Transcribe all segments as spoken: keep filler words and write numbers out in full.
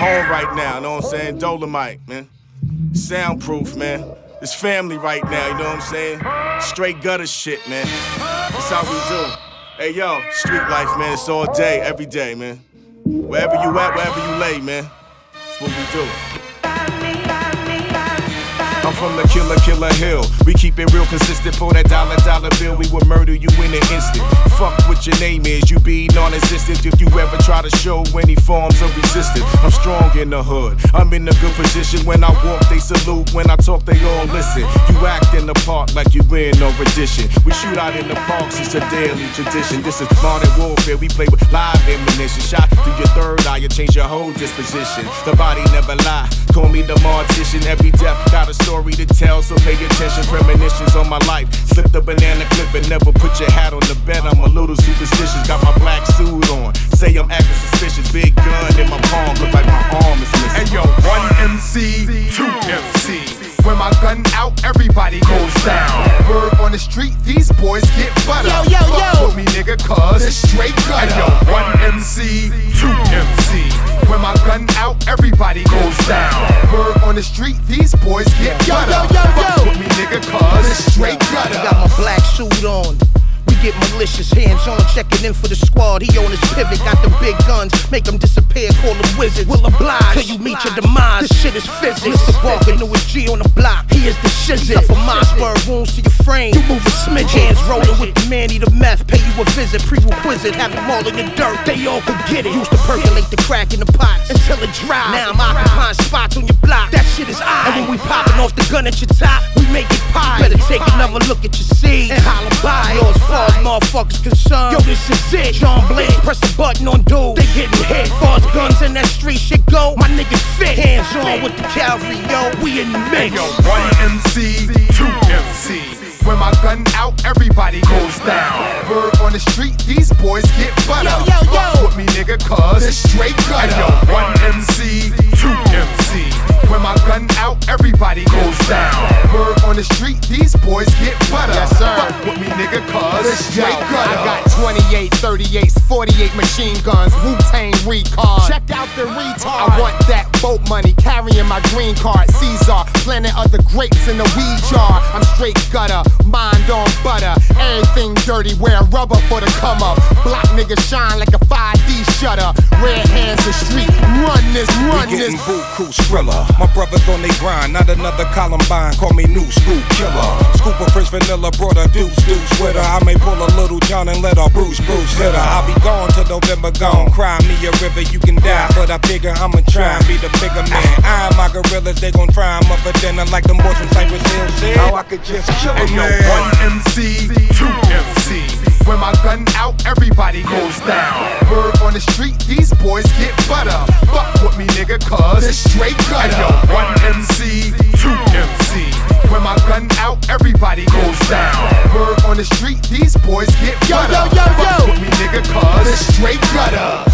home right now, you know what I'm saying? Dolomite, man. Soundproof, man. It's family right now, you know what I'm saying? Straight gutter shit, man. That's how we do. Hey, yo, street life, man. It's all day, every day, man. Wherever you at, wherever you lay, man. That's what we do. I'm from the killer, killer hill. We keep it real consistent for that dollar, dollar bill. We will murder you in an instant. Fuck what your name is, you be non-existent if you ever try to show any forms of resistance. I'm strong in the hood, I'm in a good position. When I walk, they salute. When I talk, they all listen. You act in the park like you in no rendition. We shoot out in the parks, it's a daily tradition. This is modern warfare, we play with live ammunition. Shot through your third eye, you change your whole disposition. The body never lie, call me the mortician. Every death got a story to tell, so pay attention. Premonitions on my life. Slip the banana clip and never put your hat on the bed. I'm a little superstitious, got my black suit on. Say I'm acting suspicious. Big gun in my palm, look like my arm is missing. Hey yo, one M C, two M Cs. When my gun out, everybody goes down. Word on the street, these boys get butter. Yo, yo, yo. Fuck with me, nigga, cuz it's straight gutter. Hey yo, one M C, two M Cs. When my gun out, everybody goes down. Word on the street, these boys get butter. Yo, yo, yo, yo. Fuck with me, nigga, cuz it's straight gutter. I got my black suit on. Get malicious, hands on, checking in for the squad. He on his pivot, got them big guns, make them disappear, call them wizards. Will oblige till you meet your demise. This shit is physics. Mister Walker, newest G on the block, he is the shizzit. Enough of Mossberg wounds to your frame, you move a smidge. Hands rolling with the man, eat a meth, pay you a visit, prerequisite, have them all in the dirt, they all could get it. Used to percolate the crack in the pots until it dry. Now I'm occupying spots on your block, that shit is I. And when we popping off the gun at your top, we make it pie. Better take another look at your seed and holler by. Yours falls, motherfuckers concerned. Yo, this is it. John Blade, press a button on dude, they getting hit. Far as guns in that street shit go, my niggas fit. Hands on with the cavalry, yo, we in the mix. Hey yo, one M C, two M Cs. When my gun out, everybody goes down. Word on the street, these boys get butter. Yo, yo, yo. Fuck with me, nigga, cuz it's straight gutter. Hey yo, one M C, two M Cs. When my gun out, everybody goes down. Word on the street, these boys get butter. Yes, sir. Fuck with me, nigga, cuz it's straight Yo, gutter. I got twenty-eight, thirty-eights, forty-eight machine guns, Wu-Tang recon. Check out the retard. I want that boat money, carrying my green card. Caesar, planting other grapes in a weed jar. I'm straight gutter, mind on butter. Everything dirty, wearing rubber for the come up. Block niggas shine like a five D shutter. Red hands the street, run this, run we this. getting buku Skrilla. My brothers on they grind, not another Columbine. Call me new school killer. Scoop of French vanilla, brought a deuce deuce with her. I may pull a little John and let her Bruce Bruce hit her. I'll be gone till November gone. Cry me a river, you can die, but I figure I'ma try and be the bigger man. I and my gorillas, they gon' try 'em up for dinner like them boys from Cypress Hill said. How I could just kill 'em, Hey yo, man. one M C, two M Cs. When my gun out, everybody goes down. Word on the street, these boys get butter. Fuck with me, nigga, cuz it's straight gutter. Hey yo, one M C, two M Cs. When my gun out, everybody goes down. Word on the street, these boys get butter. Yo, yo, yo, yo. Fuck with me, nigga, cuz it's straight gutter.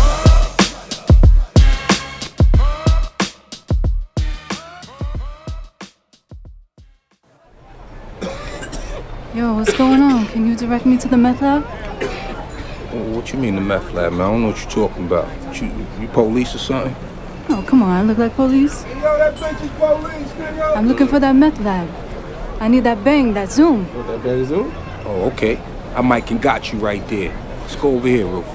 Yo, what's going on? Can you direct me to the meth lab? Oh, what you mean the meth lab, man? I don't know what you're talking about. You, you police or something? Oh, come on, I look like police. Yo, that bitch is police, nigga. I'm looking for that meth lab. I need that bang, that zoom. Oh, okay. I might can got you right there. Let's go over here real